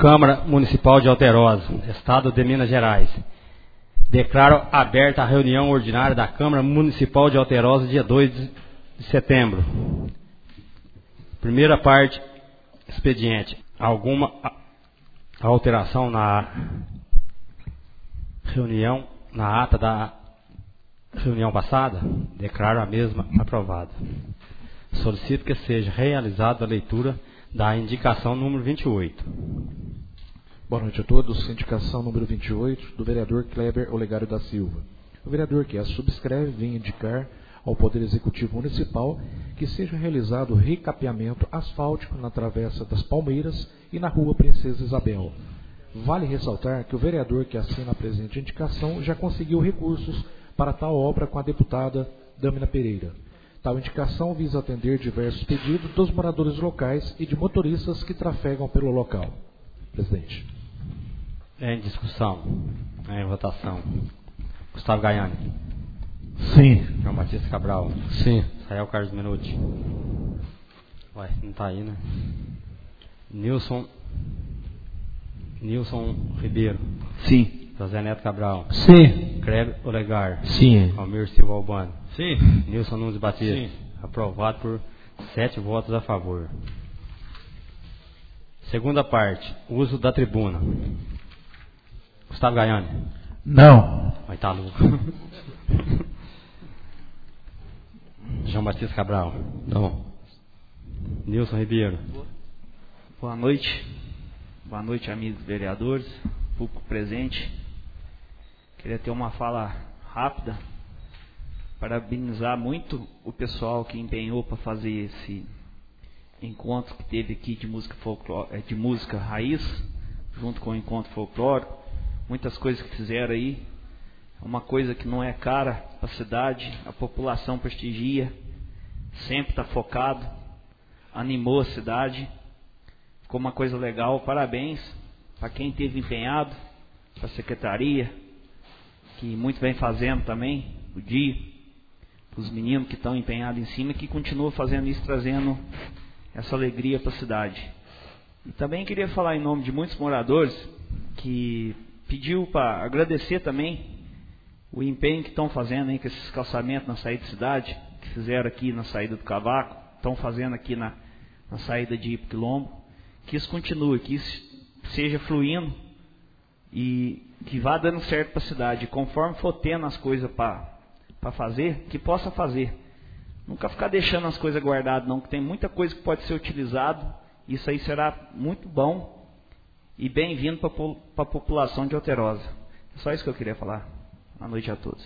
Câmara Municipal de Alterosa, Estado de Minas Gerais. Declaro aberta a reunião ordinária da Câmara Municipal de Alterosa, dia 2 de setembro. Primeira parte, expediente. Alguma alteração na reunião, na ata da reunião passada? Declaro a mesma aprovada. Solicito que seja realizada a leitura da indicação número 28. Boa noite a todos. Indicação número 28 do vereador Kleber Olegário da Silva. O vereador que a subscreve vem indicar ao Poder Executivo Municipal que seja realizado recapeamento asfáltico na Travessa das Palmeiras e na Rua Princesa Isabel. Vale ressaltar que o vereador que assina a presente indicação já conseguiu recursos para tal obra com a deputada Dâmina Pereira. Tal indicação visa atender diversos pedidos dos moradores locais e de motoristas que trafegam pelo local. Presidente. Em discussão, em votação. Gustavo Gaiani. Sim. João Batista Cabral. Sim. Israel Carlos Minuti. Ué, não está aí, né? Nilson Ribeiro. Sim. José Neto Cabral. Sim. Kleber Olegar. Sim. Almir Silva Albano. Sim. Nilson Nunes Batista. Sim. Aprovado por 7 votos a favor. Segunda parte, uso da tribuna. Gustavo Gaiani. Não. Vai estar louco. João Batista Cabral. Não. Nilson Ribeiro. Boa noite. Boa noite, amigos vereadores, público presente. Queria ter uma fala rápida. Parabenizar muito o pessoal que empenhou para fazer esse encontro que teve aqui de música folclore, de música raiz, junto com o encontro folclórico. Muitas coisas que fizeram aí. É uma coisa que não é cara para a cidade, a população prestigia, sempre está focado, animou a cidade. Ficou uma coisa legal. Parabéns para quem esteve empenhado, para a secretaria, que muito vem fazendo também, o dia, para os meninos que estão empenhados em cima e que continuam fazendo isso, trazendo essa alegria para a cidade. E também queria falar em nome de muitos moradores que pediu para agradecer também o empenho que estão fazendo aí com esses calçamentos na saída da cidade, que fizeram aqui na saída do Cavaco, estão fazendo aqui na saída de Ipo-Quilombo. Que isso continue, que isso seja fluindo e que vá dando certo para a cidade. Conforme for tendo as coisas para fazer, que possa fazer. Nunca ficar deixando as coisas guardadas, não, que tem muita coisa que pode ser utilizado. Isso aí será muito bom e bem-vindo para a população de Alterosa. É só isso que eu queria falar. Boa noite a todos.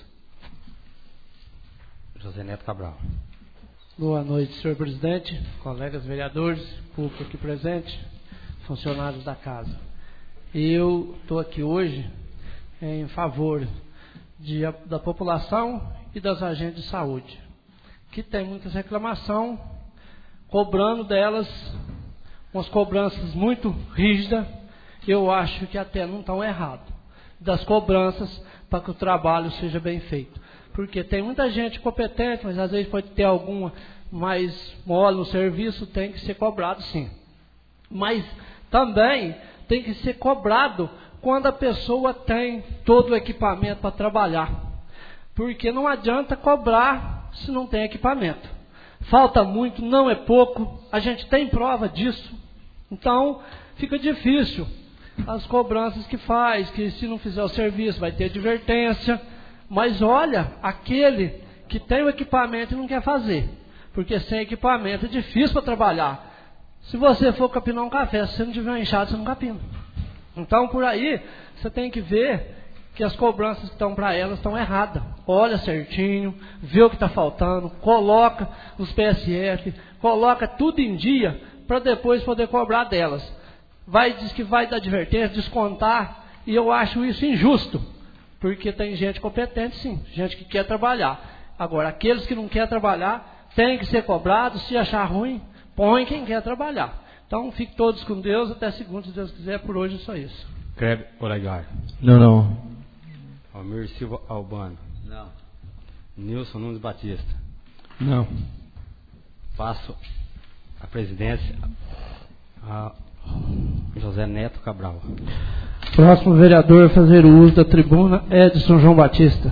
José Neto Cabral. Boa noite, senhor presidente, colegas vereadores, público aqui presente, funcionários da casa. Eu estou aqui hoje em favor da população e das agentes de saúde, que tem muitas reclamações, cobrando delas, umas cobranças muito rígidas. Eu acho que até não estão erradas, das cobranças para que o trabalho seja bem feito. Porque tem muita gente competente, mas às vezes pode ter alguma mais mole no serviço, tem que ser cobrado sim. Mas também tem que ser cobrado quando a pessoa tem todo o equipamento para trabalhar. Porque não adianta cobrar se não tem equipamento. Falta muito, não é pouco, a gente tem prova disso. Então fica difícil as cobranças que faz, que se não fizer o serviço vai ter advertência. Mas olha, aquele que tem o equipamento e não quer fazer, porque sem equipamento é difícil para trabalhar. Se você for capinar um café, se você não tiver enxada, você não capina. Então por aí, você tem que ver que as cobranças que estão para elas estão erradas. Olha certinho, vê o que está faltando, coloca nos PSF, coloca tudo em dia, para depois poder cobrar delas. Diz que vai dar advertência, descontar, e eu acho isso injusto. Porque tem gente competente sim, gente que quer trabalhar. Agora, aqueles que não querem trabalhar, tem que ser cobrados. Se achar ruim, põe quem quer trabalhar. Então, fiquem todos com Deus, até segundo, se Deus quiser. Por hoje é só isso. Kleber Olegar. Não. Almir Silva Albano. Não. Nilson Nunes Batista. Não. Passo a presidência José Neto Cabral. Próximo vereador a fazer o uso da tribuna, Edson João Batista.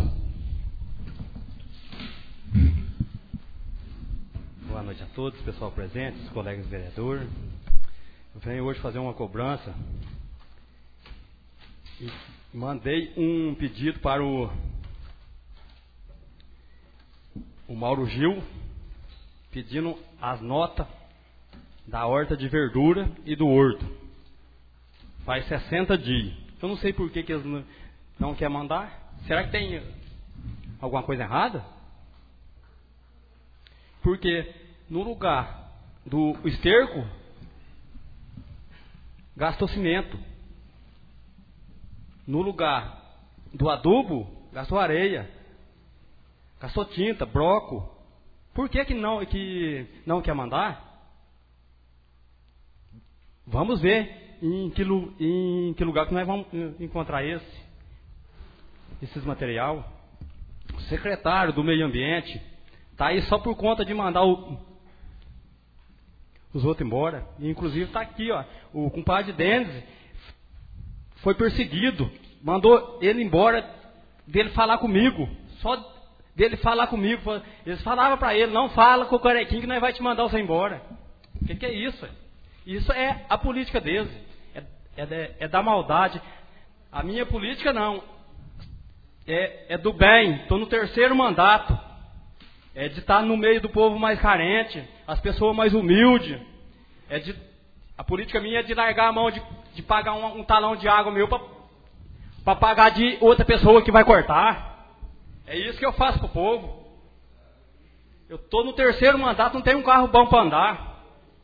Boa noite a todos, pessoal presente, os colegas vereadores. Eu venho hoje fazer uma cobrança e mandei um pedido para o Mauro Gil, pedindo as notas da horta de verdura e do horto. Faz 60 dias. Eu não sei por que eles não querem mandar. Será que tem alguma coisa errada? Porque no lugar do esterco, gastou cimento. No lugar do adubo, gastou areia. Gastou tinta, broco. Por que não quer mandar? Vamos ver em que lugar que nós vamos encontrar esses material. O secretário do Meio Ambiente está aí só por conta de mandar os outros embora. E, inclusive está aqui, ó, o compadre Denis foi perseguido, mandou ele embora, dele falar comigo, só dele falar comigo. Eles falavam para ele: não fala com o carequinho que nós vai te mandar você embora. O que é isso? Isso é a política deles, é da maldade. A minha política não, é do bem. Estou no 3º mandato, é de estar no meio do povo mais carente, as pessoas mais humildes. A política minha é de largar a mão de pagar um talão de água meu para pagar de outra pessoa que vai cortar. É isso que eu faço pro povo. Eu estou no 3º mandato, não tenho um carro bom para andar.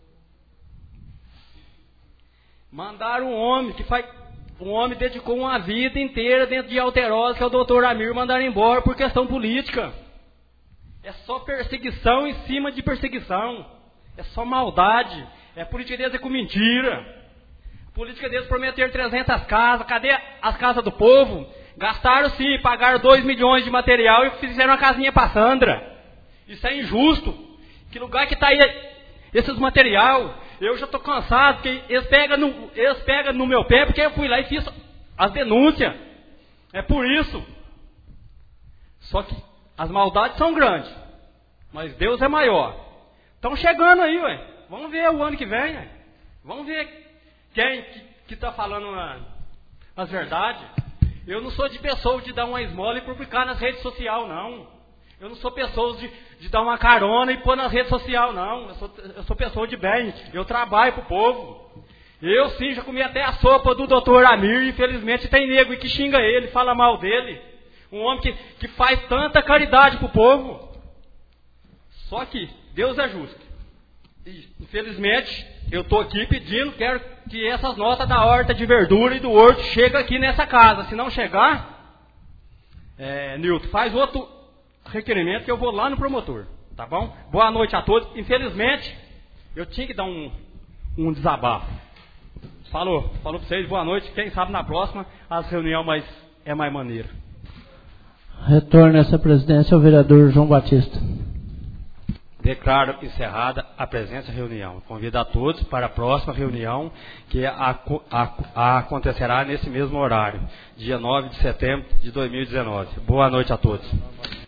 Mandaram um homem dedicou uma vida inteira dentro de Alterosa, que é o doutor Amir, mandaram embora por questão política. É só perseguição em cima de perseguição. É só maldade. É política deles, é com mentira. A política deles prometer 300 casas. Cadê as casas do povo? Gastaram sim, pagaram 2 milhões de material e fizeram uma casinha para Sandra. Isso é injusto. Que lugar que está aí esses material? Eu já estou cansado, porque eles pegam no meu pé, porque eu fui lá e fiz as denúncias. É por isso. Só que as maldades são grandes, mas Deus é maior. Estão chegando aí, ué. Vamos ver o ano que vem, ué. Vamos ver quem que está falando as verdades. Eu não sou de pessoa de dar uma esmola e publicar nas redes sociais, não. Eu não sou pessoa de dar uma carona e pôr nas redes sociais, não. Eu sou pessoa de bem. Eu trabalho pro povo. Eu sim, já comi até a sopa do doutor Amir. Infelizmente tem nego que xinga ele, fala mal dele. Um homem que faz tanta caridade pro povo. Só que Deus é justo. E, infelizmente, eu estou aqui pedindo, quero que essas notas da horta de verdura e do horto cheguem aqui nessa casa. Se não chegar, Nilton, faz outro requerimento que eu vou lá no promotor. Tá bom? Boa noite a todos. Infelizmente, eu tinha que dar um desabafo. Falou para vocês, boa noite. Quem sabe na próxima as reuniões é mais maneira. Retorno essa presidência ao vereador João Batista. Declaro encerrada a presente reunião. Convido a todos para a próxima reunião, que acontecerá nesse mesmo horário, dia 9 de setembro de 2019. Boa noite a todos.